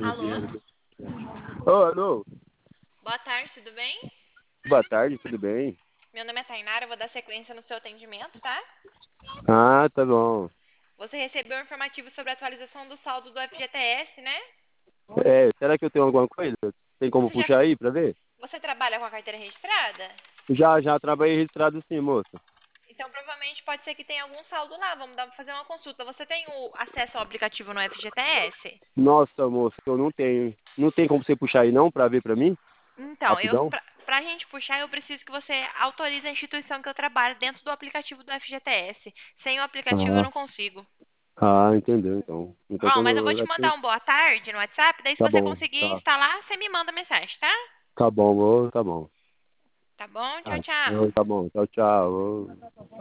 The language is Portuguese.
Alô? Ô, alô, Boa tarde, tudo bem? boa tarde, tudo bem? Meu nome é Tainara, eu vou dar sequência no seu atendimento, tá? Ah, tá bom. Você recebeu um informativo sobre a atualização do saldo do FGTS, né? Será que eu tenho alguma coisa? Tem como Você já puxar aí pra ver? você trabalha com a carteira registrada? Já trabalhei registrado sim, moça. Então provavelmente pode ser que tenha algum saldo lá. Fazer uma consulta. Você tem o acesso ao aplicativo no FGTS? Nossa, moça, eu não tenho. Não tem como você puxar aí não pra ver pra mim? Então, Rapidão? pra gente puxar, eu preciso que você autorize a instituição que eu trabalho dentro do aplicativo do FGTS. Sem o aplicativo eu Ah, não consigo. entendeu, então. Então Ó, quando mas eu vou te eu mandar um boa tarde no WhatsApp, daí se Tá você bom, conseguir tá. instalar, você me manda mensagem, tá? Tá bom, ô, tá bom. Tá bom? Tchau, Ah, tchau. tá bom, tchau, tchau. Ô.